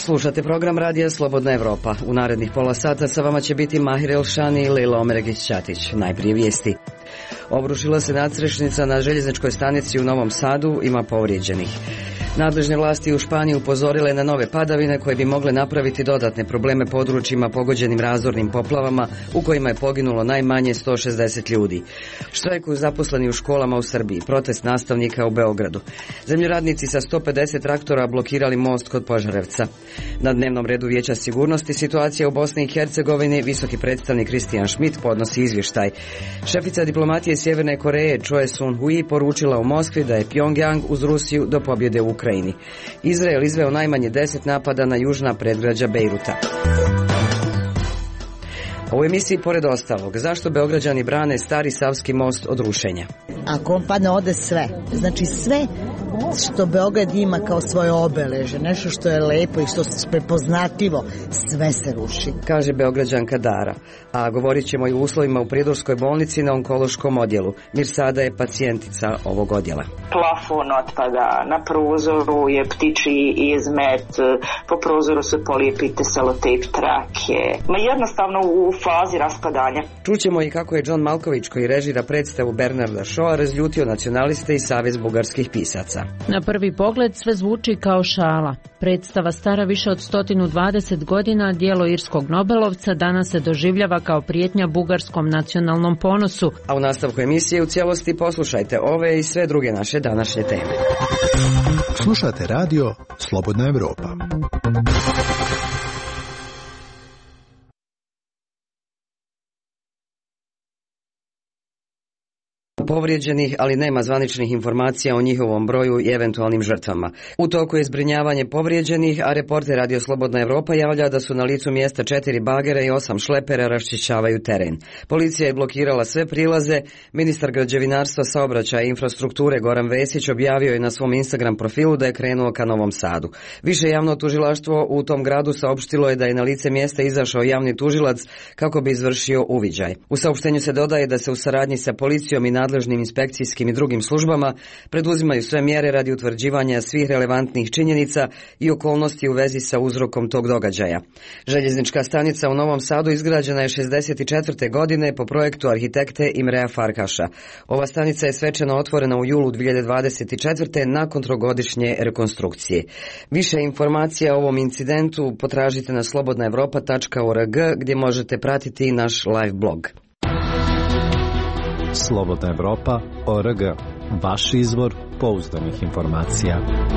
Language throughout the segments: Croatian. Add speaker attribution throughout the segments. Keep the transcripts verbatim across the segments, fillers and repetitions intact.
Speaker 1: Slušate program Radija Slobodna Evropa. U narednih pola sata sa vama će biti Mahir Elšani i Lejla Omeregić-Ćatić. Najprije vijesti. Obrušila se nadstrešnica na željezničkoj stanici u Novom Sadu, ima povrijeđenih. Nadležne vlasti u Španiji upozorile na nove padavine koje bi mogle napraviti dodatne probleme područjima pogođenim razornim poplavama u kojima je poginulo najmanje sto šezdeset ljudi. Štrajkuju zaposleni u školama u Srbiji, protest nastavnika u Beogradu. Zemljoradnici sa sto pedeset traktora blokirali most kod Požarevca. Na dnevnom redu Vijeća sigurnosti situacija u Bosni i Hercegovini, visoki predstavnik Christian Schmidt podnosi izvještaj. Šefica diplomatije Sjeverne Koreje Choi Sun-hui poručila u Moskvi da je Pyongyang uz Rusiju do pobjede u Ukrajini. Izrael izveo najmanje deset napada na južna predgrađa Bejruta. U emisiji pored ostalog, zašto Beograđani brane stari Savski most od rušenja?
Speaker 2: Ako on padne, ode sve. Znači sve što Beograd ima kao svoje obeleže, nešto što je lepo i što je prepoznatljivo, sve se ruši.
Speaker 1: Kaže Beograđanka Dara. A govorit ćemo i o uslovima u Prijedorskoj bolnici na onkološkom odjelu. Mirsada je pacijentica ovog odjela.
Speaker 3: Plafon otpada, na prozoru je ptičji izmet, po prozoru su polijepite selotejp trake. Ma jednostavno u fazi raspadanja.
Speaker 1: Čućemo i kako je John Malković, koji režira predstavu Bernarda Shawa, razljutio nacionaliste i Savez bugarskih pisaca.
Speaker 4: Na prvi pogled sve zvuči kao šala. Predstava stara više od sto dvadeset godina, djelo irskog nobelovca, danas se doživljava kao prijetnja bugarskom nacionalnom ponosu.
Speaker 1: A u nastavku emisije u cijelosti poslušajte ove i sve druge naše današnje teme.
Speaker 5: Slušate radio Slobodna Evropa.
Speaker 1: Povrijeđenih, ali nema zvaničnih informacija o njihovom broju i eventualnim žrtvama. U toku je zbrinjavanje povrijeđenih, a reporter Radio Slobodna Evropa javlja da su na licu mjesta četiri bagera i osam šlepera raščišćavaju teren. Policija je blokirala sve prilaze. Ministar građevinarstva, saobraćaja i infrastrukture Goran Vesić objavio je na svom Instagram profilu da je krenuo ka Novom Sadu. Više javno tužilaštvo u tom gradu saopštilo je da je na lice mjesta izašao javni tužilac kako bi izvršio uviđaj. U saopštenju se dodaje da se u saradnji sa policijom i nadležnim inspekcijskim i drugim službama preduzimaju sve mjere radi utvrđivanja svih relevantnih činjenica i okolnosti u vezi sa uzrokom tog događaja. Željeznička stanica u Novom Sadu izgrađena je šezdeset četvrte godine po projektu arhitekte Imrea Farkaša. Ova stanica je svečano otvorena u julu dvije hiljade dvadeset četvrte nakon trogodišnje rekonstrukcije. Više informacija o ovom incidentu potražite na slobodna evropa tačka org gdje možete pratiti i naš live blog.
Speaker 6: Slobodna Evropa, org, vaš izvor pouzdanih informacija.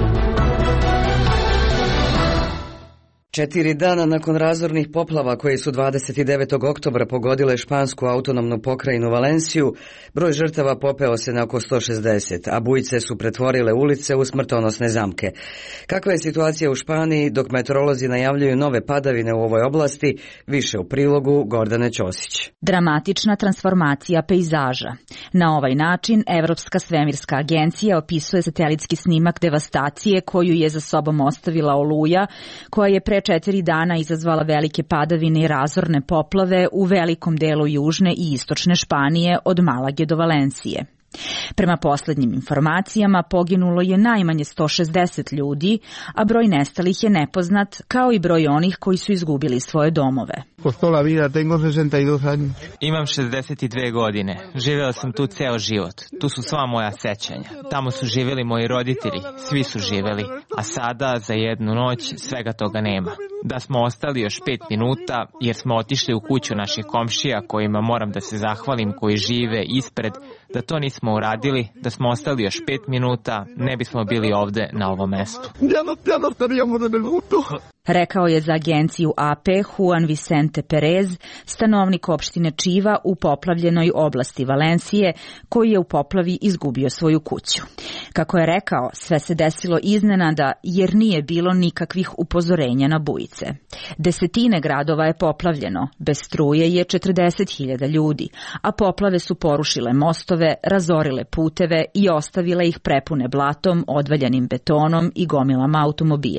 Speaker 1: Četiri dana nakon razornih poplava koje su dvadeset devetog oktobra pogodile špansku autonomnu pokrajinu Valenciju, broj žrtava popeo se na oko sto šezdeset, a bujice su pretvorile ulice u smrtonosne zamke. Kakva je situacija u Španiji dok meteorolozi najavljuju nove padavine u ovoj oblasti? Više u prilogu Gordane Ćosić.
Speaker 7: Dramatična transformacija pejzaža. Na ovaj način Evropska svemirska agencija opisuje satelitski snimak devastacije koju je za sobom ostavila oluja, koja je pre četiri dana izazvala velike padavine i razorne poplave u velikom delu južne i istočne Španije od Malage do Valencije. Prema posljednjim informacijama poginulo je najmanje sto šezdeset ljudi, a broj nestalih je nepoznat, kao i broj onih koji su izgubili svoje domove.
Speaker 8: Imam šezdeset dvije godine. Živeo sam tu ceo život. Tu su sva moja sećanja. Tamo su živjeli moji roditelji. Svi su živjeli. A sada, za jednu noć, svega toga nema. Da smo ostali još pet minuta, jer smo otišli u kuću naših komšija, kojima moram da se zahvalim, koji žive ispred, da to nismo uradili, da smo ostali još pet minuta, ne bismo bili ovde na ovom mestu.
Speaker 7: Rekao je za agenciju A P Juan Vicente Perez, stanovnik opštine Čiva u poplavljenoj oblasti Valencije, koji je u poplavi izgubio svoju kuću. Kako je rekao, sve se desilo iznenada jer nije bilo nikakvih upozorenja na bujice. Desetine gradova je poplavljeno, bez struje je četrdeset hiljada ljudi, a poplave su porušile mostove, razorile puteve i ostavile ih prepune blatom, odvaljanim betonom i gomilama automobila.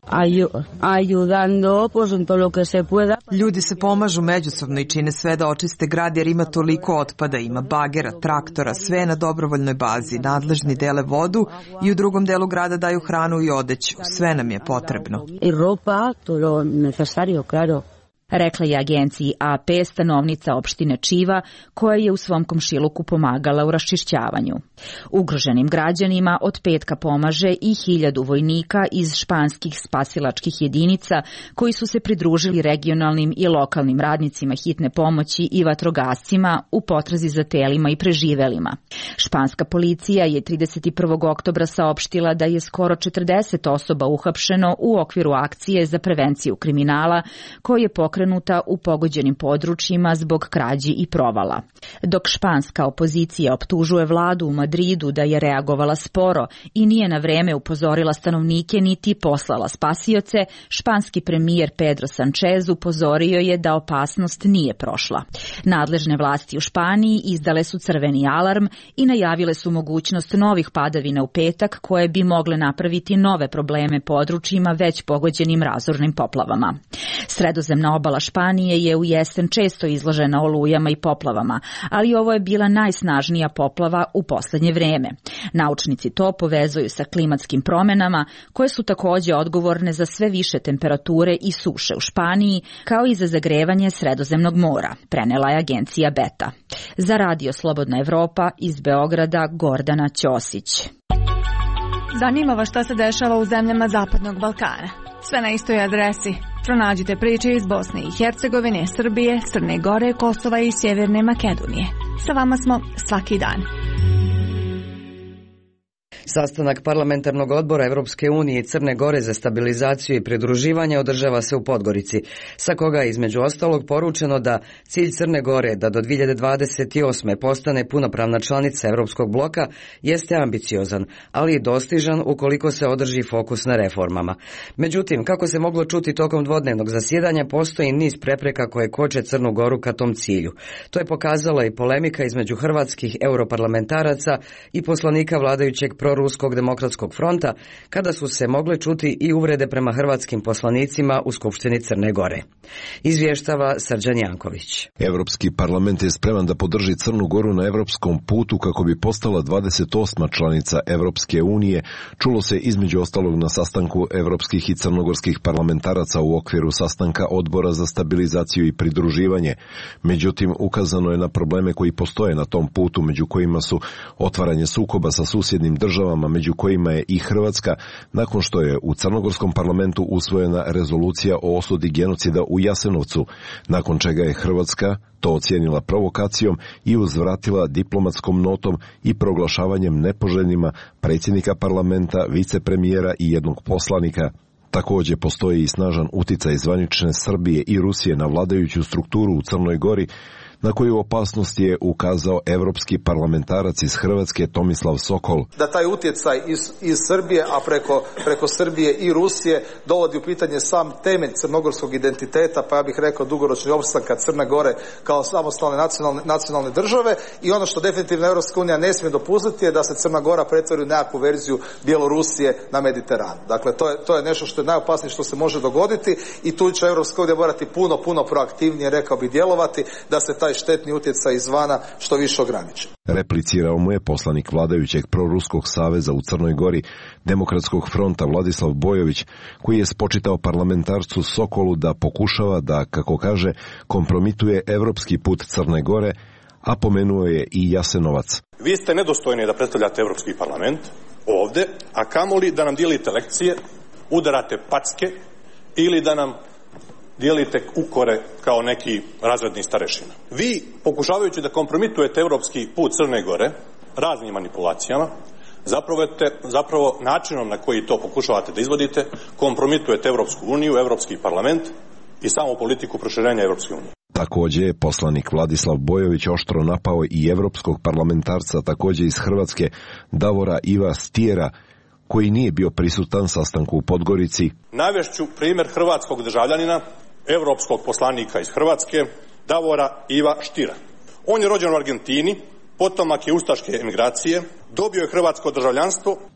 Speaker 9: ayudando pues en todo lo que se pueda.
Speaker 10: Ljudi se pomažu međusobno i čine sve da očiste grad jer ima toliko otpada, ima bagera, traktora, sve na dobrovoljnoj bazi. Nadležni dele vodu i u drugom delu grada daju hranu i odeću. Sve nam je potrebno.
Speaker 9: I ropa, todo lo necesario, claro.
Speaker 7: Rekla je agenciji A P stanovnica opštine Čiva, koja je u svom komšiluku pomagala u raščišćavanju. Ugroženim građanima od petka pomaže i hiljadu vojnika iz španskih spasilačkih jedinica koji su se pridružili regionalnim i lokalnim radnicima hitne pomoći i vatrogascima u potrazi za telima i preživelima. Španska policija je trideset prvog oktobra saopštila da je skoro četrdeset osoba uhapšeno u okviru akcije za prevenciju kriminala koje je pokrenuta u pogođenim područjima zbog krađi i provala. Dok španska opozicija optužuje vladu u Madridu da je reagovala sporo i nije na vreme upozorila stanovnike niti poslala spasioce, španski premijer Pedro Sanchez upozorio je da opasnost nije prošla. Nadležne vlasti u Španiji izdale su crveni alarm i najavile su mogućnost novih padavina u petak koje bi mogle napraviti nove probleme područjima već pogođenim razornim poplavama. Sredozemna obala Španije je u jesen često izložena olujama i poplavama, ali ovo je bila najsnažnija poplava u poslednje vreme. Naučnici to povezuju sa klimatskim promenama, koje su takođe odgovorne za sve više temperature i suše u Španiji, kao i za zagrevanje Sredozemnog mora, prenela je agencija Beta. Za Radio Slobodna Evropa iz Beograda Gordana Ćosić.
Speaker 11: Zanima vas šta se dešava u zemljama Zapadnog Balkana? Sve na istoj adresi. Pronađite priče iz Bosne i Hercegovine, Srbije, Crne Gore, Kosova i Sjeverne Makedonije. Sa vama smo svaki dan.
Speaker 1: Sastanak parlamentarnog odbora Evropske unije i Crne Gore za stabilizaciju i pridruživanje održava se u Podgorici, sa koga je između ostalog poručeno da cilj Crne Gore da do dve hiljade dvadeset osme postane punopravna članica Evropskog bloka jeste ambiciozan, ali i dostižan ukoliko se održi fokus na reformama. Međutim, kako se moglo čuti tokom dvodnevnog zasjedanja, postoji niz prepreka koje koče Crnu Goru ka tom cilju. To je pokazala i polemika između hrvatskih europarlamentaraca i poslanika vladajućeg Ruskog demokratskog fronta, kada su se mogle čuti i uvrede prema hrvatskim poslanicima u Skupštini Crne Gore. Izvještava Srđan Janković.
Speaker 12: Evropski parlament je spreman da podrži Crnu Goru na evropskom putu kako bi postala dvadeset osma članica Evropske unije, čulo se između ostalog na sastanku evropskih i crnogorskih parlamentaraca u okviru sastanka Odbora za stabilizaciju i pridruživanje. Međutim, ukazano je na probleme koji postoje na tom putu, među kojima su otvaranje sukoba sa susjednim državama, među kojima je i Hrvatska, nakon što je u crnogorskom parlamentu usvojena rezolucija o osudi genocida u Jasenovcu, nakon čega je Hrvatska to ocijenila provokacijom i uzvratila diplomatskom notom i proglašavanjem nepoželjnima predsjednika parlamenta, vicepremijera i jednog poslanika. Također postoji i snažan uticaj zvanične Srbije i Rusije na vladajuću strukturu u Crnoj Gori, na koju opasnost je ukazao evropski parlamentarac iz Hrvatske Tomislav Sokol.
Speaker 13: Da taj utjecaj iz, iz Srbije, a preko, preko Srbije i Rusije dovodi u pitanje sam temelj crnogorskog identiteta, pa ja bih rekao dugoročni opstanka Crne Gore kao samostalne nacionalne, nacionalne države, i ono što definitivno Evropska unija ne smije dopustiti je da se Crna Gora pretvori u nekakvu verziju Bjelorusije na Mediteranu. Dakle, to je, to je nešto što je najopasnije što se može dogoditi i tu će Evropska unija morati puno, puno proaktivnije, rekao bi, djelovati da se taj štetni utjecaj izvana što više ograniči.
Speaker 12: Replicirao mu je poslanik vladajućeg proruskog saveza u Crnoj Gori, Demokratskog fronta Vladislav Bojović, koji je spočitao parlamentarcu Sokolu da pokušava da, kako kaže, kompromituje evropski put Crne Gore, a pomenuo je i Jasenovac.
Speaker 14: Vi ste nedostojni da predstavljate Evropski parlament ovde, a kamoli da nam dijelite lekcije, udarate packe ili da nam dijelite ukore kao neki razredni starešina. Vi, pokušavajući da kompromitujete evropski put Crne Gore raznim manipulacijama, zapravo, zapravo načinom na koji to pokušavate da izvodite, kompromitujete Evropsku uniju, Evropski parlament i samu politiku proširenja Evropske unije.
Speaker 12: Također je poslanik Vladislav Bojović oštro napao i evropskog parlamentarca, također iz Hrvatske, Davora Iva Stiera, koji nije bio prisutan sastanku u Podgorici.
Speaker 14: Navešću primjer hrvatskog državljanina, evropskog poslanika iz Hrvatske, Davora Iva Štira. On je rođen u Argentini, potomak je ustaške emigracije, dobio je hrvatsko državljanstvo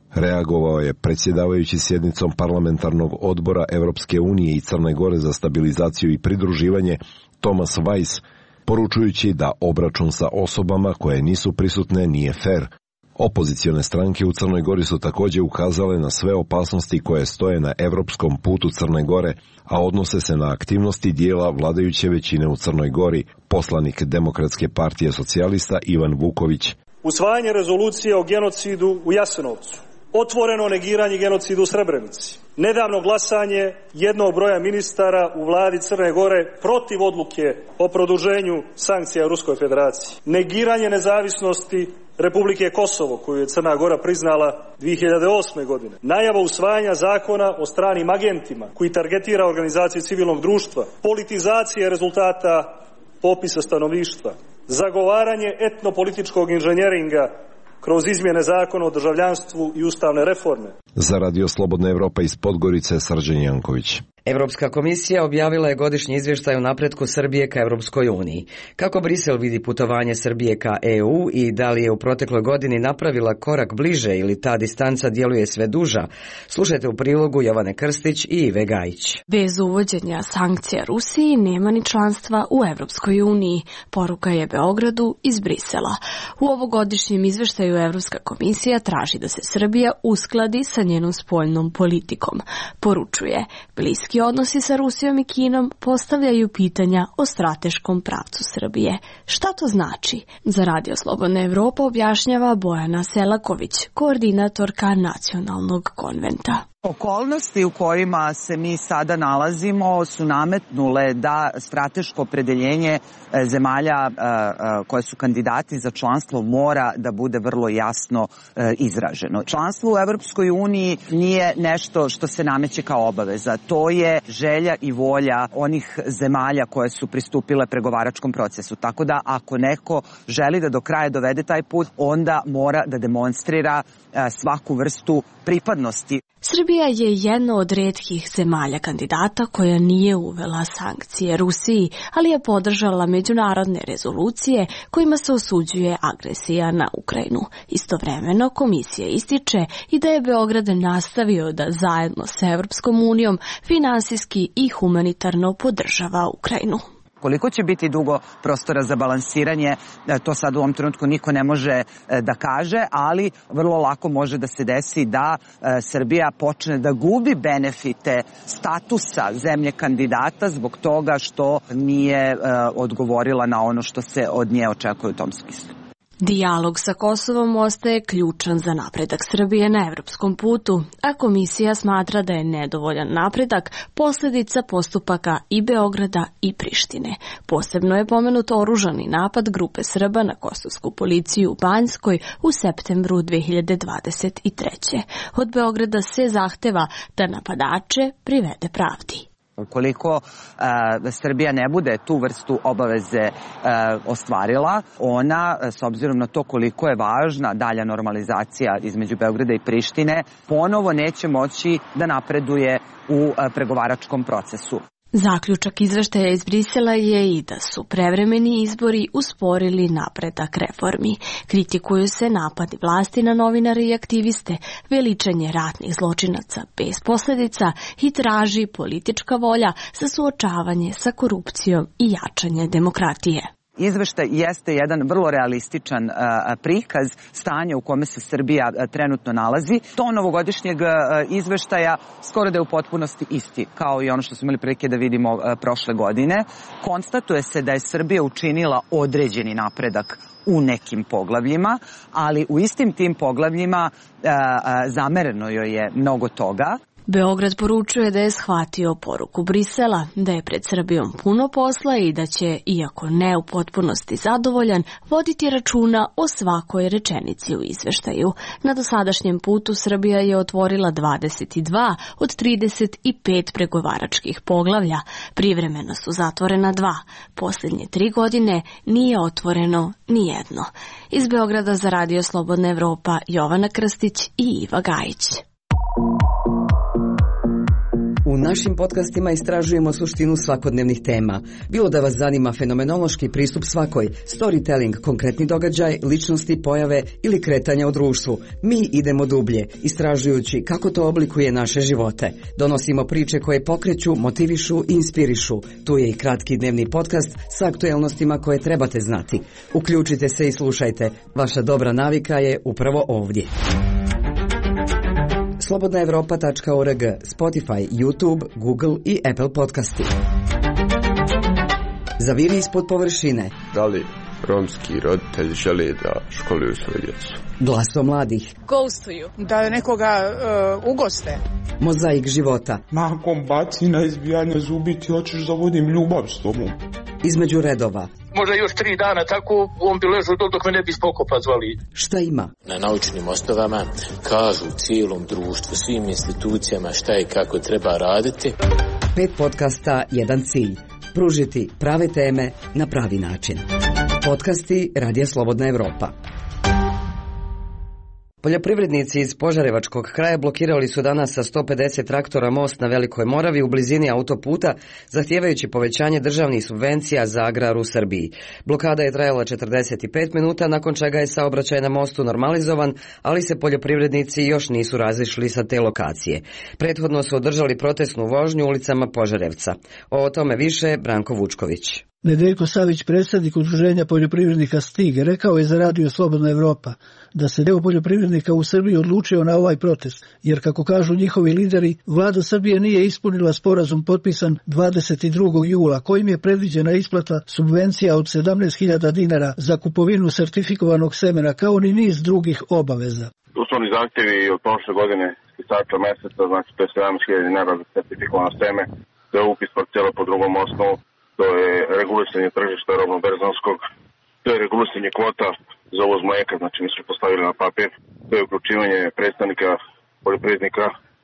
Speaker 12: Reagovao je predsjedavajući sjednicom parlamentarnog odbora Evropske unije i Crne Gore za stabilizaciju i pridruživanje Thomas Weiss, poručujući da obračun sa osobama koje nisu prisutne nije fer. Opozicione stranke u Crnoj Gori su također ukazale na sve opasnosti koje stoje na evropskom putu Crne Gore, a odnose se na aktivnosti dijela vladajuće većine u Crnoj Gori, poslanik Demokratske partije socijalista Ivan Vuković.
Speaker 15: Usvajanje rezolucije o genocidu u Jasenovcu, otvoreno negiranje genocidu u Srebrenici, nedavno glasanje jednog broja ministara u vladi Crne Gore protiv odluke o produženju sankcija Ruskoj federaciji, negiranje nezavisnosti Republike Kosovo, koju je Crna Gora priznala dvije hiljade osme. godine, najava usvajanja zakona o stranim agentima koji targetira organizacije civilnog društva, politizacije rezultata popisa stanovništva, zagovaranje etnopolitičkog inženjeringa kroz izmjene zakona o državljanstvu i ustavne reforme.
Speaker 12: Za Radio Slobodna Evropa iz Podgorice, Srđan Janković.
Speaker 1: Evropska komisija objavila je godišnji izvještaj o napretku Srbije ka Evropskoj uniji. Kako Brisel vidi putovanje Srbije ka E U i da li je u protekloj godini napravila korak bliže ili ta distanca djeluje sve duža, slušajte u prilogu Jovane Krstić i Ive Gajić.
Speaker 16: Bez uvođenja sankcija Rusiji nema ni članstva u Evropskoj uniji, poruka je Beogradu iz Brisela. U ovogodišnjem izvještaju Evropska komisija traži da se Srbija uskladi sa njenom spoljnom politikom. Poručuje, bliski odnosi sa Rusijom i Kinom postavljaju pitanja o strateškom pravcu Srbije. Šta to znači? Za Radio Slobodna Evropa objašnjava Bojana Selaković, koordinatorka Nacionalnog konventa.
Speaker 17: Okolnosti u kojima se mi sada nalazimo su nametnule da strateško opredeljenje zemalja koje su kandidati za članstvo mora da bude vrlo jasno izraženo. Članstvo u Evropskoj uniji nije nešto što se nameće kao obaveza. To je želja i volja onih zemalja koje su pristupile pregovaračkom procesu. Tako da ako neko želi da do kraja dovede taj put, onda mora da demonstrira svaku vrstu pripadnosti.
Speaker 16: Srbija je jedna od retkih zemalja kandidata koja nije uvela sankcije Rusiji, ali je podržala međunarodne rezolucije kojima se osuđuje agresija na Ukrajinu. Istovremeno komisija ističe i da je Beograd nastavio da zajedno s Evropskom unijom finansijski i humanitarno podržava Ukrajinu.
Speaker 17: Koliko će biti dugo prostora za balansiranje, to sad u ovom trenutku niko ne može da kaže, ali vrlo lako može da se desi da Srbija počne da gubi benefite statusa zemlje kandidata zbog toga što nije odgovorila na ono što se od nje očekuje u tom smislu.
Speaker 16: Dijalog sa Kosovom ostaje ključan za napredak Srbije na evropskom putu, a komisija smatra da je nedovoljan napredak posljedica postupaka i Beograda i Prištine. Posebno je pomenut oružani napad grupe Srba na kosovsku policiju u Banjskoj u septembru dve hiljade dvadeset treće. Od Beograda se zahteva da napadače privede pravdi.
Speaker 17: Ukoliko uh, Srbija ne bude tu vrstu obaveze uh, ostvarila, ona, s obzirom na to koliko je važna dalja normalizacija između Beograda i Prištine, ponovo neće moći da napreduje u uh, pregovaračkom procesu.
Speaker 16: Zaključak izveštaja iz Brisela je i da su prevremeni izbori usporili napredak reformi. Kritikuju se napadi vlasti na novinare i aktiviste, veličanje ratnih zločinaca bez posljedica i traži politička volja za suočavanje sa korupcijom i jačanje demokratije.
Speaker 17: Izveštaj jeste jedan vrlo realističan a, prikaz stanja u kome se Srbija a, trenutno nalazi. To novogodišnjeg a, izveštaja skoro da je u potpunosti isti, kao i ono što smo imali prilike da vidimo a, prošle godine. Konstatuje se da je Srbija učinila određeni napredak u nekim poglavljima, ali u istim tim poglavljima a, a, zamereno joj je mnogo toga.
Speaker 16: Beograd poručuje da je shvatio poruku Brisela, da je pred Srbijom puno posla i da će, iako ne u potpunosti zadovoljan, voditi računa o svakoj rečenici u izveštaju. Na dosadašnjem putu Srbija je otvorila dvadeset dva od trideset pet pregovaračkih poglavlja. Privremeno su zatvorena dva. Posljednje tri godine nije otvoreno ni jedno. Iz Beograda za Radio Slobodna Evropa, Jovana Krstić i Iva Gajić.
Speaker 18: U
Speaker 1: našim podcastima istražujemo suštinu svakodnevnih tema. Bilo da vas zanima fenomenološki pristup svakoj, storytelling, konkretni događaj, ličnosti, pojave ili kretanja u društvu, mi idemo dublje, istražujući kako to oblikuje naše živote. Donosimo priče koje pokreću, motivišu i inspirišu. Tu je i kratki dnevni podcast sa aktuelnostima koje trebate znati. Uključite se i slušajte. Vaša dobra navika je upravo ovdje. slobodna evropa tačka org, Spotify, YouTube, Google i Apple podcasti. Zaviri ispod površine.
Speaker 18: Da li romski roditelji žele da školuju svoju djecu?
Speaker 1: Glaso mladih.
Speaker 19: Ghostuju. Da nekoga uh, ugoste.
Speaker 1: Mozaik života.
Speaker 20: Nakon bacina, izbijanja zubi, ti hoćeš da vodim ljubav s tobom.
Speaker 1: Između redova.
Speaker 21: Možda još tri dana tako, on bi ležao dok me ne bi spokopa zvali.
Speaker 1: Šta ima?
Speaker 22: Na naučnim osnovama kažu cijelom društvu, svim institucijama šta i kako treba raditi.
Speaker 1: Pet podcasta, jedan cilj. Pružiti prave teme na pravi način. Podcasti Radija Slobodna Evropa. Poljoprivrednici iz Požarevačkog kraja blokirali su danas sa sto pedeset traktora most na Velikoj Moravi u blizini autoputa, zahtijevajući povećanje državnih subvencija za agrar u Srbiji. Blokada je trajala četrdeset pet minuta, nakon čega je saobraćaj na mostu normalizovan, ali se poljoprivrednici još nisu razišli sa te lokacije. Prethodno su održali protestnu vožnju ulicama Požarevca. O tome više Branko Vučković.
Speaker 23: Nedeljko Savić, predsjednik Udruženja poljoprivrednika Stig, rekao je za Radio Slobodna Evropa da se deo poljoprivrednika u Srbiji odlučio na ovaj protest, jer kako kažu njihovi lideri, vlada Srbije nije ispunila sporazum potpisan dvadeset drugog jula, kojim je predviđena isplata subvencija od sedamnaest hiljada dinara za kupovinu sertifikovanog semena, kao ni niz drugih obaveza.
Speaker 24: Uslovni zahtjevi od prošle godine isticača meseca, znači to je sedamnaest hiljada dinara za sertifikovano seme, to je upis parcela po drugom osnovu, to je regulisanje tržišta robno-berzanskog, to je regulisanje kvota za uvoz mlijeka, znači mi smo postavili na papir, to je uključivanje predstavnika poljoprivrednika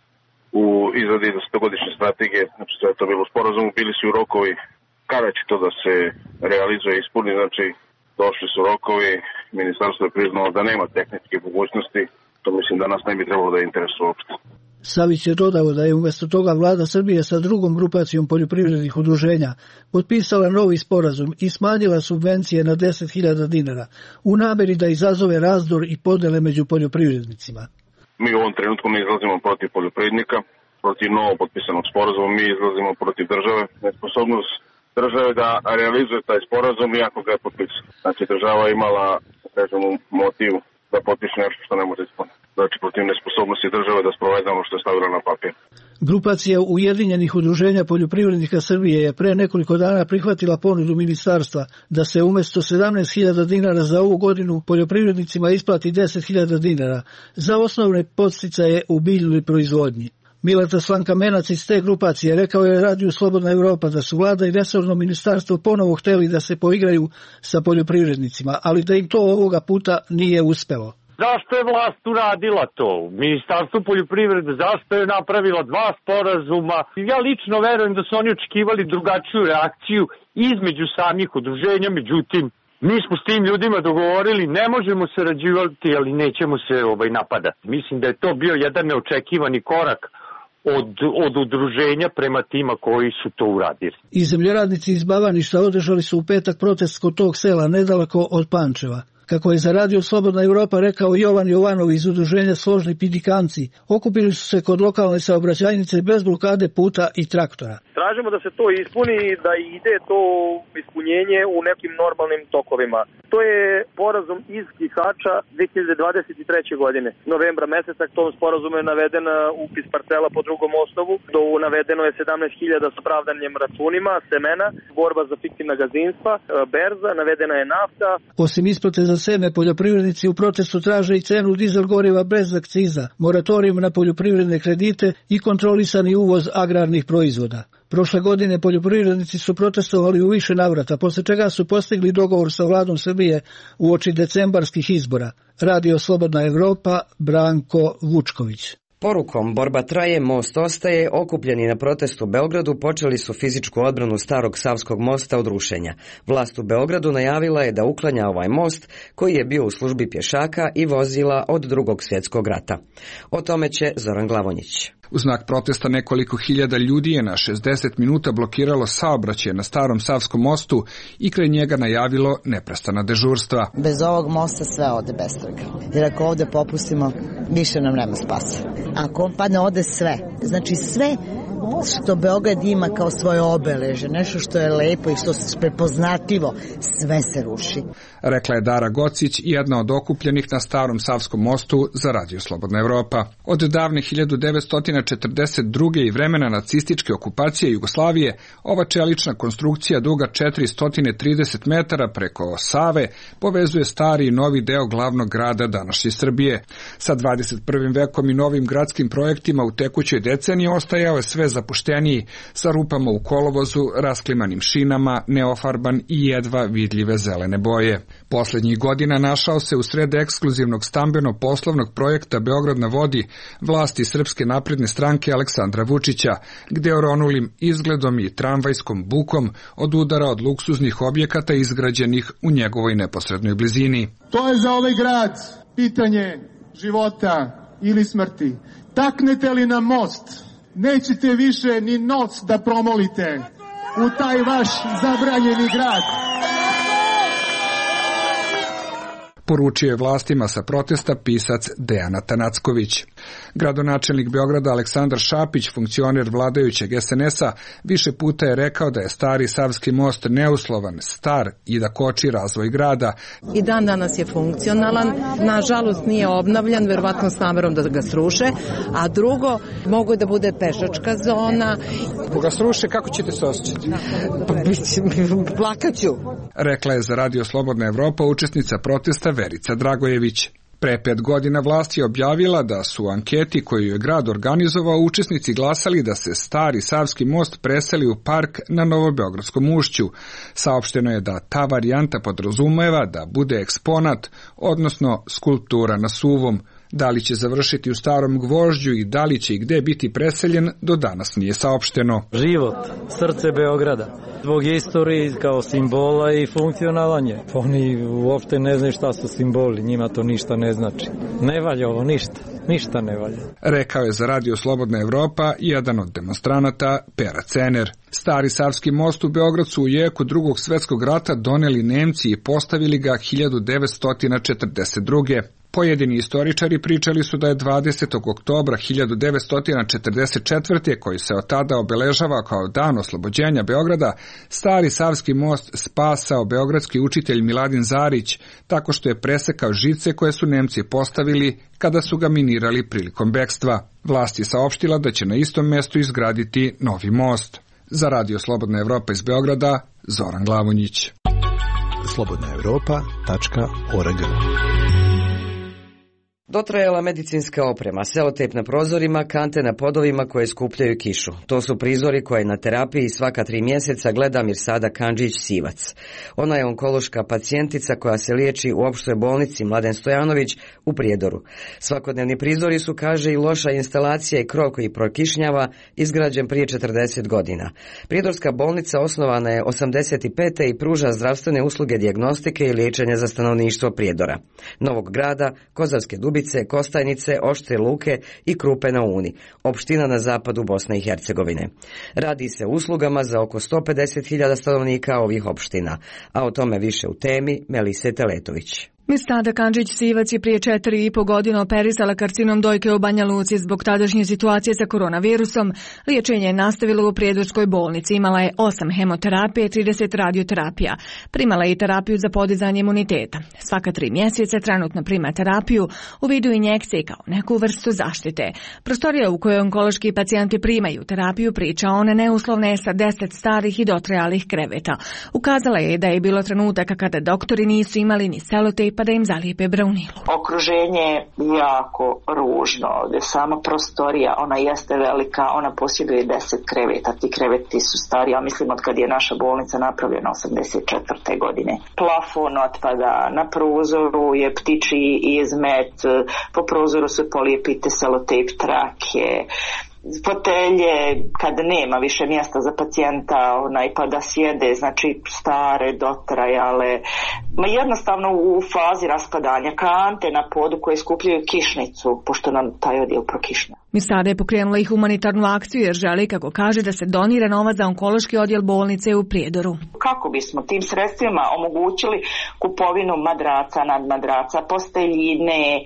Speaker 24: u izradi za stogodišnje strategije, znači sve je to bilo u sporazumu, bili su i rokovi kada će to da se realizuje i ispuni, znači došli su rokovi, ministarstvo je priznalo da nema tehničke mogućnosti, to mislim da nas ne bi trebalo da interesuje uopšte.
Speaker 23: Savić je dodao da je umjesto toga vlada Srbije sa drugom grupacijom poljoprivrednih udruženja potpisala novi sporazum i smanjila subvencije na deset hiljada dinara u namjeri da izazove razdor i podele među poljoprivrednicima.
Speaker 24: Mi u ovom trenutku ne izlazimo protiv poljoprivrednika, protiv novo potpisanog sporazuma, mi izlazimo protiv države. Nesposobnost države da realizuje taj sporazum iako ga je potpisao. Znači država imala, da kažemo, motiv da potpiše nešto što ne može ispuniti. Znači protiv nesposobnosti države da sprovede ono što je stavila na papir.
Speaker 23: Grupacija Ujedinjenih udruženja poljoprivrednika Srbije je pre nekoliko dana prihvatila ponudu ministarstva da se umjesto sedamnaest hiljada dinara za ovu godinu poljoprivrednicima isplati deset hiljada dinara za osnovne podsticaje u biljnoj proizvodnji. Mileta Slankamenac iz te grupacije rekao je Radiju Slobodna Evropa da su vlada i resorno ministarstvo ponovo hteli da se poigraju sa poljoprivrednicima, ali da im to ovoga puta nije uspelo.
Speaker 25: Zašto je vlast uradila to? Ministarstvo poljoprivrede zašto je napravila dva sporazuma? Ja lično verujem da su oni očekivali drugačiju reakciju između samih udruženja, međutim, mi smo s tim ljudima dogovorili, ne možemo sarađivati, ali nećemo se ovaj, napadati. Mislim da je to bio jedan neočekivani korak od, od udruženja prema tima koji su to uradili.
Speaker 23: I zemljoradnici iz Bavaništa održali su u petak protest kod tog sela nedaleko od Pančeva. Kako je za Radio Slobodna Evropa rekao Jovan Jovanov iz udruženja Složni pidikanci, okupili su se kod lokalne saobraćajnice bez blokade puta i traktora.
Speaker 26: Tražimo da se to ispuni, da ide to ispunjenje u nekim normalnim tokovima. To je sporazum iz Kihača dve hiljade dvadeset treće. godine. Novembra meseca tom sporazumu je naveden upis parcela po drugom osnovu. Do navedeno je sedamnaest hiljada s opravdanjem računima, semena, borba za fiktivna gazdinstva, berza, navedena je nafta.
Speaker 23: Osim isplate za seme, poljoprivrednici u protestu traže i cenu dizel goriva bez akciza, moratorijum na poljoprivredne kredite i kontrolisani uvoz agrarnih proizvoda. Prošle godine poljoprivrednici su protestovali u više navrata, posle čega su postigli dogovor sa vladom Srbije uoči decembarskih izbora. Radio Slobodna Evropa, Branko Vučković.
Speaker 1: Porukom borba traje, most ostaje, okupljeni na protestu u Beogradu počeli su fizičku odbranu starog Savskog mosta od rušenja. Vlast u Beogradu najavila je da uklanja ovaj most koji je bio u službi pješaka i vozila od Drugog svjetskog rata. O tome će Zoran Glavonjić.
Speaker 2: U znak protesta nekoliko hiljada ljudi je na šezdeset minuta blokiralo saobraćaj na Starom Savskom mostu i kraj njega najavilo neprestana dežurstva.
Speaker 3: Bez ovog mosta sve ode bez trga. Jer ako ovde popustimo, više nam nema spasa. Ako on padne, ode sve. Znači sve što Beograd ima kao svoje obeleže, nešto što je lepo i što je prepoznatljivo, sve se ruši.
Speaker 2: Rekla je Dara Gocić, jedna od okupljenih na Starom Savskom mostu za Radio Slobodna Evropa. Od davne hiljadu devetsto četrdeset druge. i vremena nacističke okupacije Jugoslavije, ova čelična konstrukcija duga četiristo trideset metara preko Save povezuje stari i novi deo glavnog grada današnje Srbije. Sa dvadeset prvim vekom i novim gradskim projektima u tekućoj deceniji ostajao je sve zapušteniji, sa rupama u kolovozu, rasklimanim šinama, neofarban i jedva vidljive zelene boje. Poslednjih godina našao se u sred ekskluzivnog stambeno-poslovnog projekta Beograd na vodi vlasti Srpske napredne stranke Aleksandra Vučića, gde oronulim izgledom i tramvajskom bukom odudara od luksuznih objekata izgrađenih u njegovoj neposrednoj blizini.
Speaker 4: To je za ovaj grad pitanje života ili smrti. Taknete li na most, nećete više ni noc da promolite u taj vaš zabranjeni grad.
Speaker 2: Poručio je vlastima sa protesta pisac Dejan Atanacković. Gradonačelnik Beograda Aleksandar Šapić, funkcioner vladajućeg es en es a, više puta je rekao da je stari Savski most neuslovan, star i da koči razvoj grada.
Speaker 5: I dan danas je funkcionalan, nažalost nije obnavljan, verovatno s namerom da ga sruše, a drugo, mogu da bude pešačka zona.
Speaker 2: Ako ga sruše, kako ćete se osjećati?
Speaker 5: Plakaću.
Speaker 2: Rekla je za Radio Slobodna Evropa učesnica protesta Verica Dragojević. Pre pet godina vlast je objavila da su u anketi koju je grad organizovao učesnici glasali da se stari Savski most preseli u park na Novobeogradskom ušću. Saopšteno je da ta varijanta podrazumeva da bude eksponat, odnosno skulptura na Suvom. Da li će završiti u Starom Gvožđu i da li će i gde biti preseljen, do danas nije saopšteno.
Speaker 6: Život, srce Beograda, zbog istorije kao simbola i funkcionalanje. Oni uopšte ne znaju šta su simboli, njima to ništa ne znači. Ne valja ovo ništa, ništa ne valja.
Speaker 2: Rekao je za Radio Slobodna Evropa jedan od demonstranata Pera Cener. Stari Savski most u Beograd su u jeku Drugog svetskog rata doneli Nemci i postavili ga hiljadu devetsto četrdeset druge. Pojedini istoričari pričali su da je dvadesetog oktobra hiljadu devetsto četrdeset četvrte. koji se od tada obeležava kao dan oslobođenja Beograda, stari Savski most spasao beogradski učitelj Miladin Zarić tako što je presekao žice koje su Nemci postavili kada su ga minirali prilikom bekstva. Vlast je saopštila da će na istom mestu izgraditi novi most. Za Radio Slobodna Evropa iz Beograda, Zoran Glavonjić.
Speaker 8: slobodna evropa tačka org.
Speaker 1: Dotrajala medicinska oprema, selotejp na prozorima, kante na podovima koje skupljaju kišu. To su prizori koje na terapiji svaka tri mjeseca gleda Mirsada Kandžić-Sivac. Ona je onkološka pacijentica koja se liječi u opštoj bolnici Mladen Stojanović u Prijedoru. Svakodnevni prizori su, kaže, i loša instalacija i krov koji prokišnjava, izgrađen prije četrdeset godina. Prijedorska bolnica osnovana je osamdeset pete. i pruža zdravstvene usluge dijagnostike i liječenja za stanovništvo Prijedora, Novog Grada, Kozarske Dubice, Kostajnice, Oštre Luke i Krupe na Uni, opština na zapadu Bosne i Hercegovine. Radi se o uslugama za oko sto pedeset hiljada stanovnika ovih opština, a o tome više u temi Melise Teletović.
Speaker 11: Mirsada Kandžić-Sivac je prije četiri i po godine operisala karcinom dojke u Banja Luci zbog tadašnje situacije sa koronavirusom. Liječenje je nastavilo u Prijedorskoj bolnici. Imala je osam hemoterapije i trideset radioterapija. Primala je i terapiju za podizanje imuniteta. Svaka tri mjeseca trenutno prima terapiju u vidu injekcije kao neku vrstu zaštite. Prostorija u kojoj onkološki pacijenti primaju terapiju priča one neuslovne sa deset starih i dotrajalih kreveta. Ukazala je da je bilo trenutaka kada doktori nisu imali ni selotejp pa da im zalijepe braunilu.
Speaker 27: Okruženje je jako ružno, ovdje sama prostorija, ona jeste velika, ona posjeduje deset kreveta, ti kreveti su stari, ja mislim od kad je naša bolnica napravljena osamdeset četvrte. godine. Plafon otpada, na prozoru je ptičji izmet, po prozoru su polijepite selotejp trake, fotelje, kad nema više mjesta za pacijenta, onaj, pa da sjede, znači stare, dotrajale, ma jednostavno u fazi raspadanja, kante na podu koje skupljaju kišnicu, pošto nam taj odjel prokišnja.
Speaker 11: Mirsada je pokrenula i humanitarnu akciju jer želi, kako kaže, da se donira novac za onkološki odjel bolnice u Prijedoru.
Speaker 27: Kako bismo tim sredstvima omogućili kupovinu madraca, nadmadraca, posteljine, e,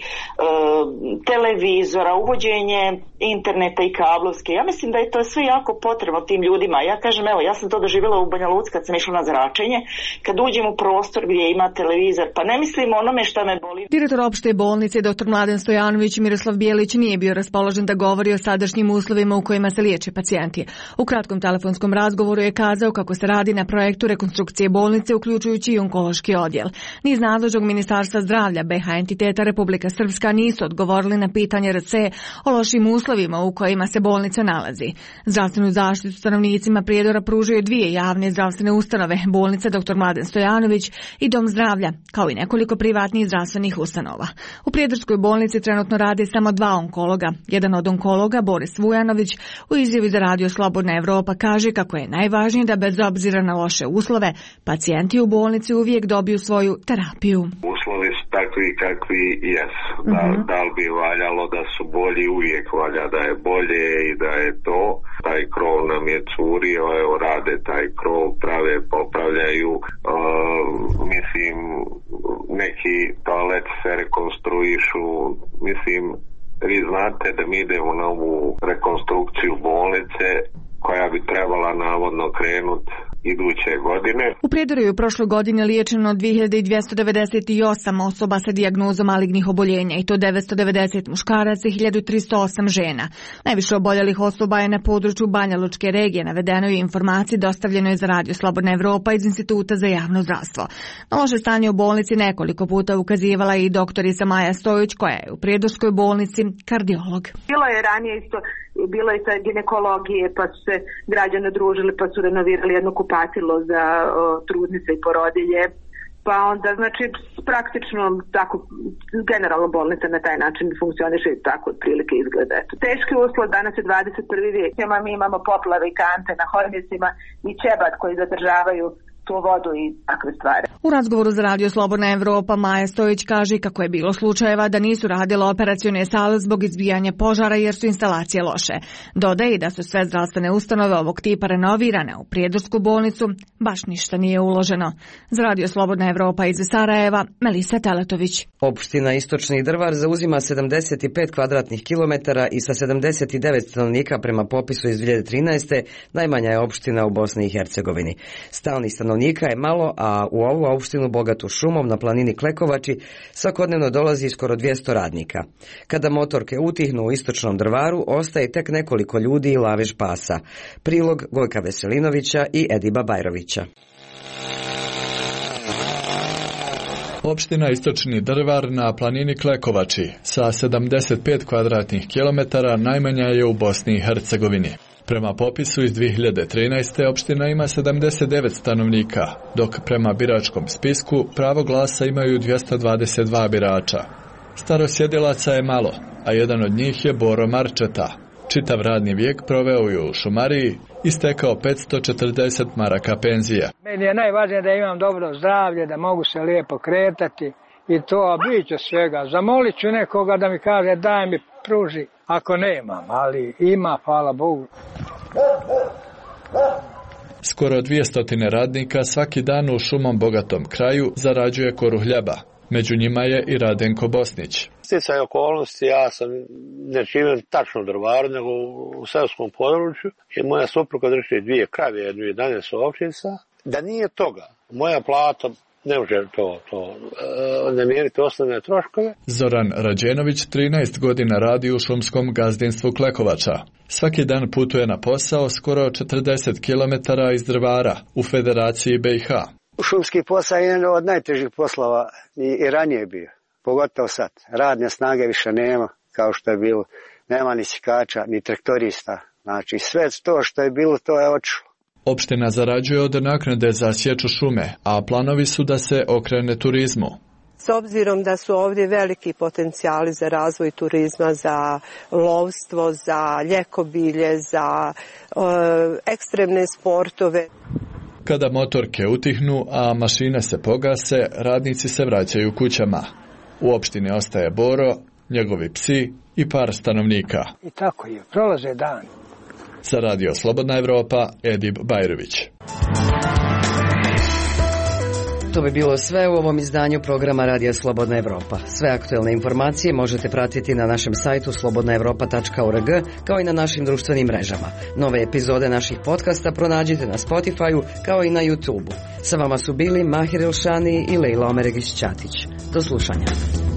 Speaker 27: televizora, uvođenje interneta i kablovske. Ja mislim da je to sve jako potrebno tim ljudima. Ja kažem, evo, ja sam to doživjela u Banja Luci kad sam išla na zračenje, kad uđem u prostor gdje ima televizor, pa ne mislim onome šta me boli.
Speaker 11: Direktor opšte bolnice, doktor Mladen Stojanović Miroslav Bijelić, nije bio raspoložen da govori o sadašnjim uslovima u kojima se liječe pacijenti. U kratkom telefonskom razgovoru je kazao kako se radi na projektu rekonstrukcije bolnice, uključujući i onkološki odjel. Ni iz nadležnog Ministarstva zdravlja B H entiteta Republika Srpska nisu odgovorili na pitanje R C o lošim uslovima u kojima se bolnica nalazi. Zdravstvenu zaštitu stanovnicima Prijedora pružaju dvije javne zdravstvene ustanove, bolnica doktor Mladen Stojanović i Dom zdravlja, kao i nekoliko privatnih zdravstvenih ustanova. U Prijedorskoj bolnici trenutno rade samo dva onkologa. Jedan od onkologa, Boris Vujanović, u izjavi za Radio Slobodna Evropa kaže kako je najvažnije da bez obzira na loše uslove, pacijenti u bolnici uvijek dobiju svoju terapiju.
Speaker 7: Uslovi su takvi kakvi jesu. Da, mm-hmm. da li bi valjalo da su bolji, uvijek valja da je bolje i da je to. Taj krov nam je curio, evo rade taj krov, prave, popravljaju. Uh, mislim, neki toaleti se rekonstruišu, mislim, vi znate da mi idemo na ovu rekonstrukciju bolnice koja bi trebala navodno krenuti iduće godine.
Speaker 11: U Prijedoru je u prošloj godini liječeno dvije hiljade dvjesto devedeset osam osoba sa dijagnozom malignih oboljenja i to devetsto devedeset muškaraca i hiljadu tristo osam žena. Najviše oboljelih osoba je na području Banja Lučke regije, navedeno je u informaciji dostavljeno je za Radio Slobodna Evropa iz Instituta za javno zdravstvo. Na loše stanje u bolnici nekoliko puta ukazivala i doktorica Maja Stojić, koja je u Prijedorskoj bolnici kardiolog.
Speaker 9: Bilo je ranije isto, bilo je sa ginekologije, pa su se građani udružili, pa su renovirali jedno kupatilo za o, trudnice i porodilje. Pa onda, znači, praktično tako, generalno bolnica na taj način funkcioniše i tako otprilike izgleda. Eto, teški uslov, danas je dvadeset prvi vijek, mi imamo poplave i kante na hodnicima i ćebat koji zadržavaju tu vodu i takve stvari.
Speaker 11: U razgovoru za Radio Slobodna Evropa Maja Stojić kaže kako je bilo slučajeva da nisu radile operacione sale zbog izbijanja požara jer su instalacije loše. Dodaje da su sve zdravstvene ustanove ovog tipa renovirane. U Prijedorsku bolnicu baš ništa nije uloženo. Za Radio Slobodna Evropa iz Sarajeva, Melisa Teletović.
Speaker 1: Opština Istočni Drvar zauzima sedamdeset pet kvadratnih kilometara i sa sedamdeset devet stanovnika prema popisu iz dvije hiljade trinaeste najmanja je opština u Bosni i Hercegovini. Stalnih stanovnika je malo, a u ovu opštinu bogatu šumom na planini Klekovači svakodnevno dolazi skoro dvjesto radnika. Kada motorke utihnu u Istočnom Drvaru, ostaje tek nekoliko ljudi i lavež pasa. Prilog Gojka Veselinovića i Ediba Bajrovića.
Speaker 10: Opština Istočni Drvar na planini Klekovači sa sedamdeset pet kvadratnih kilometara najmanja je u Bosni i Hercegovini. Prema popisu iz dvije hiljade trinaeste. opština ima sedamdeset devet stanovnika, dok prema biračkom spisku pravo glasa imaju dvjesto dvadeset dva birača. Starosjedilaca je malo, a jedan od njih je Boro Marčeta. Čitav radni vijek proveo je u šumariji i stekao petsto četrdeset maraka penzije.
Speaker 12: Meni je najvažnije da imam dobro zdravlje, da mogu se lijepo kretati i to, a bit će svega. Zamolit ću nekoga da mi kaže daj mi pruži, ako nemam, ali ima, hvala Bogu.
Speaker 10: Skoro dvjesto radnika svaki dan u šumom bogatom kraju zarađuje koru hljeba. Među njima je i Radenko Bosnić.
Speaker 13: Sticaj okolnosti, ja sam ne živim tačno u Drvaru, nego u seoskom području i moja supruga drži dvije krave, jednu jedanaest ovčica. Da nije toga, moja plata ne može to, to e, namiriti osnovne troškove.
Speaker 10: Zoran Rađenović trinaest godina radi u šumskom gazdinstvu Klekovača. Svaki dan putuje na posao skoro četrdeset kilometara iz Drvara u Federaciji B i H.
Speaker 14: Šumski posao je jedan od najtežih poslova i, i ranije bio, pogotovo sad. Radne snage više nema, kao što je bilo. Nema ni sikača, ni traktorista. Znači sve to što je bilo, to je otišlo.
Speaker 10: Opština zarađuje od naknade za sječu šume, a planovi su da se okrene turizmu.
Speaker 15: S obzirom da su ovdje veliki potencijali za razvoj turizma, za lovstvo, za ljekobilje, za e, ekstremne sportove.
Speaker 10: Kada motorke utihnu, a mašine se pogase, radnici se vraćaju kućama. U opštini ostaje Boro, njegovi psi i par stanovnika.
Speaker 12: I tako je, prolaze dan.
Speaker 10: Za Radio Slobodna Evropa, Edip Bajrović.
Speaker 1: To bi bilo sve u ovom izdanju programa Radija Slobodna Evropa. Sve aktuelne informacije možete pratiti na našem sajtu slobodna evropa tačka org kao i na našim društvenim mrežama. Nove epizode naših podcasta pronađite na Spotify-u kao i na YouTube-u. Sa vama su bili Mahir Elšani i Lejla Omeregić-Ćatić. Do slušanja.